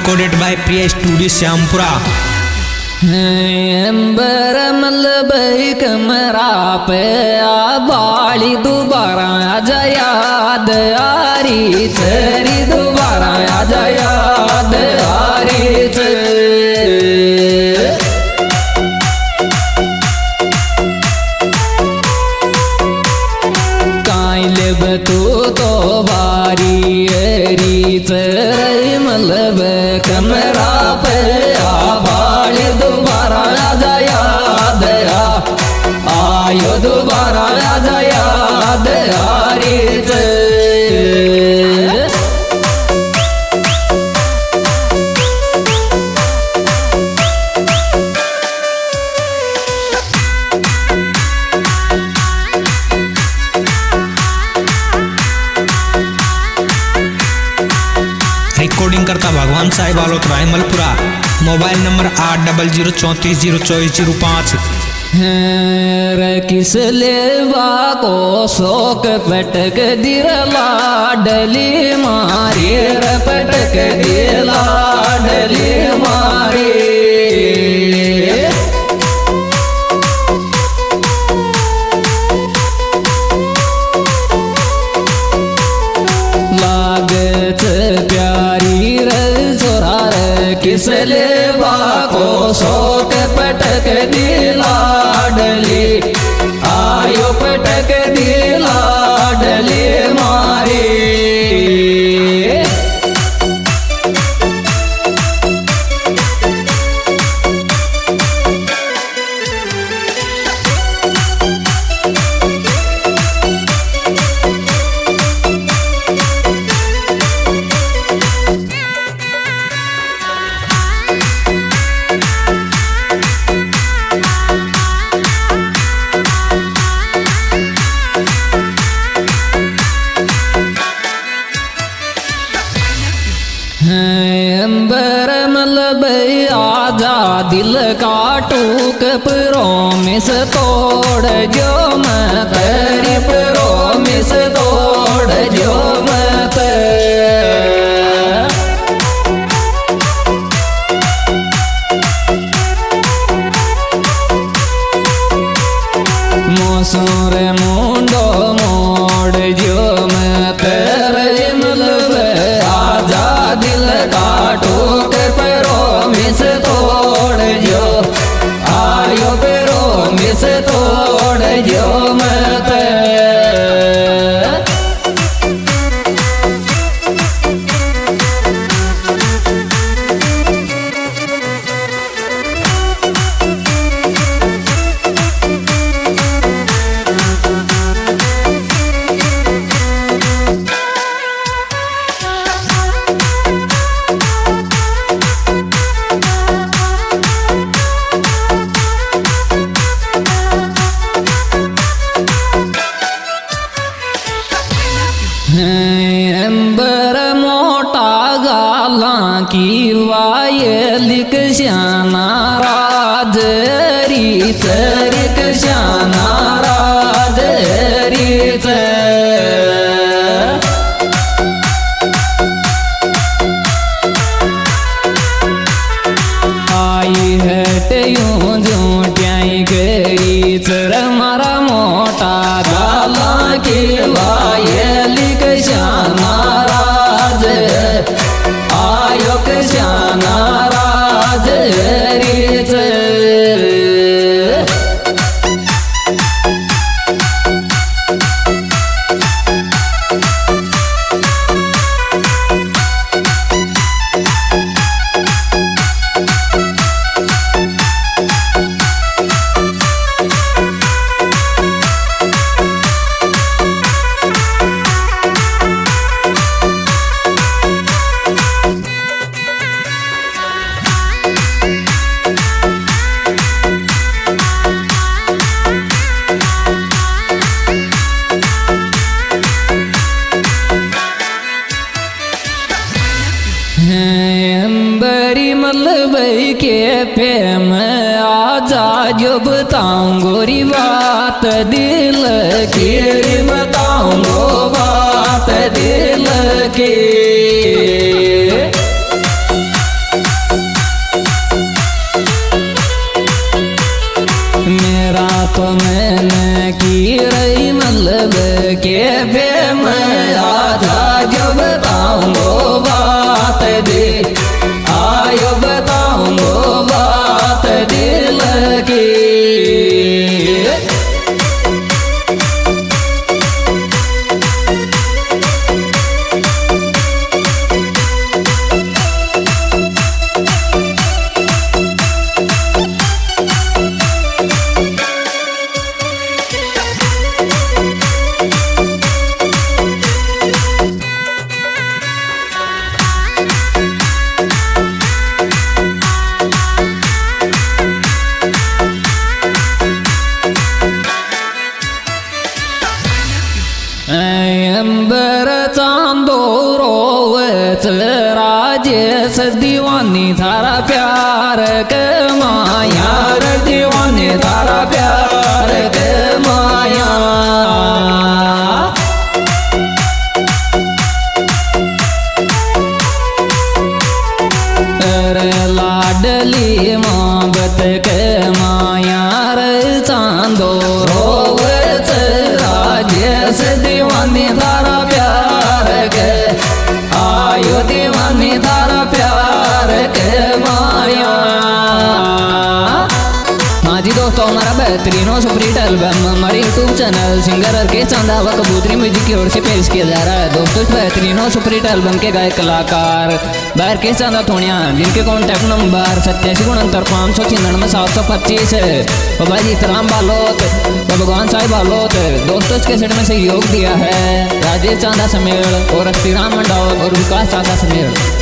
recorded by Priya Studio Syampura। अंबर मलब कमरा पे बाली दोबारा आजा याद आरी तेरी दोबारा आजा याद आरी काइलब तू तो बारी एरी तेरी मलब कमरा पे बाली दोबारा आजा याद आयो दोबारा आजा याद आरी रिकॉर्डिंग करता भगवान साहिब आलोत रायमलपुरा। Mobile number 8034044005। किस लेवा को शोक पटक दिला डली मारी पटक दिला डली मारी लागत प्यारी रजोरा किस लेवा को शोक पटक दिला डली आयो पटक दिला डली मारी अंबर मलब आजा दिल का टूक प्रोमिस तोड़ जो मत तेरी प्रोमिस तोड़ जो मत मोसूर मुंडो मोड़ जो मत तेरे मलब आजा दिल का टूक प्रोमिस तोड़ जो आयो प्रोमिस तोड़ जो मत अंबर मोटा गाला की वायलिक श्याना राज रीत रिक श्याना राज रीत आई हट यूं जो ट्याई गई चर मारा मोटा गाला की वायलिक श्याना राज आयो श्याना राज रीत अंबरी मलब के प्रेम आजा जो बताऊं गोरी बात दिल की बताऊं बात दिल की दोस्तों मैंने की रही मतलब के प्रेम आजा जो बताऊंगो बात दे आयो बताऊंगो बात दिल की। अंबर चांदो रोवत राजेश दीवानी थारा प्यार के माया रे दीवानी थारा प्यार के माया। रे लाडली मोहब्बत के माया रे चांदो रोवत राजेश दीवानी थारा प्यार के आयो दीवानी थारा प्यार के माया। हाँ जी दोस्तों, हमारा बेहतरीन और सुपरहिट एल्बम हमारे यूट्यूब चैनल सिंगर के चंदा व कबूतरी म्यूजिक की ओर से पेश किया जा रहा है। दोस्तों इस बेहतरीन और सुपरहिट एल्बम के गायक कलाकार बाहर के चंदा थोड़िया, जिनके कॉन्टैक्ट नंबर 8769 है। बाबा जी इतराम बालोत व भगवान साहिब बालोत। दोस्तों इस कैसेट में सहयोग दिया है राजेश चांदा समेल और श्रीराम मंडौत और विकास चांदा समेल।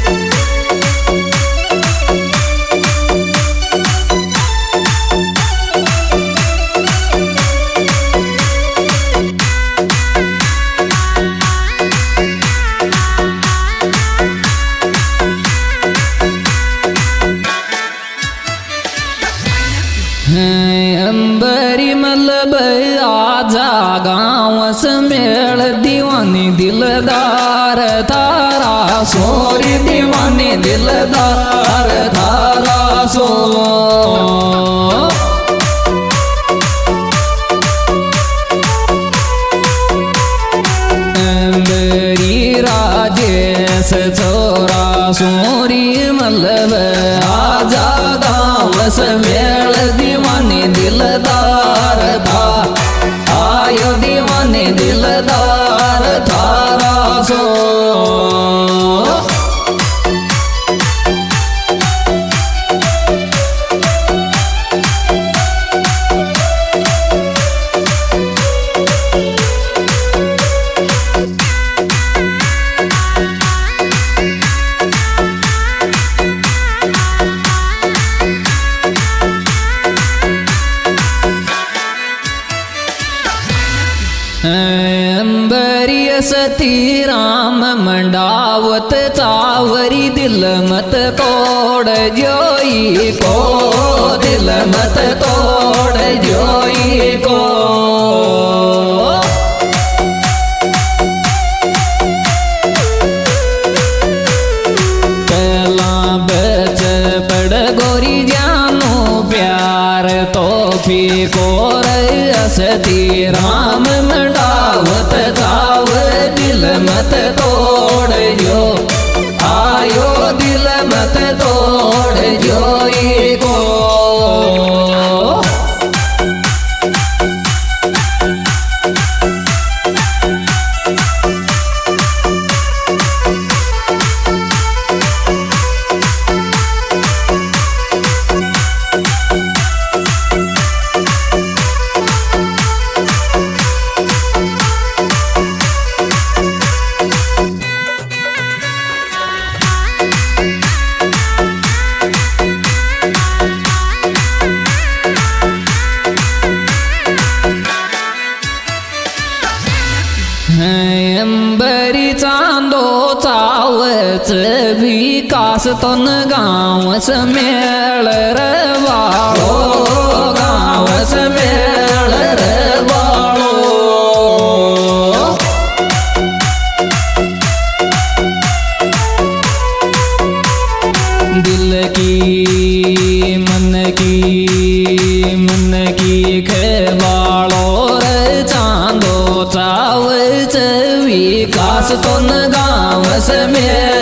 अंबरी मतलब आजा गाँव समेल दीवानी दिलदार थारा सोरी दीवानी दिलदार थारा सो। अंबरी राजेश छोरा सोरी मतलब आजा गाँव समेल दीवानी दिलदार था आयो दीवानी दिलदार थारा सो। अंबरी सती राम मंडावत चावरी दिल मत तोड़ जोई को दिल मत तोड़ जोई को। पहला बच पड़ गोरी जानो प्यार तो फी को सती राम मंडावत चाव दिल मत तोड़ जो आयो दिल मत तोड़ जोई को। अंबरी चांदो चावच विकास तन गाँव समेल रवाड़ो गाँव समेल रवाड़ो। दिल की मन की मन की खेबालो रे चांदो चाव विकास तो न गाँव से मेरा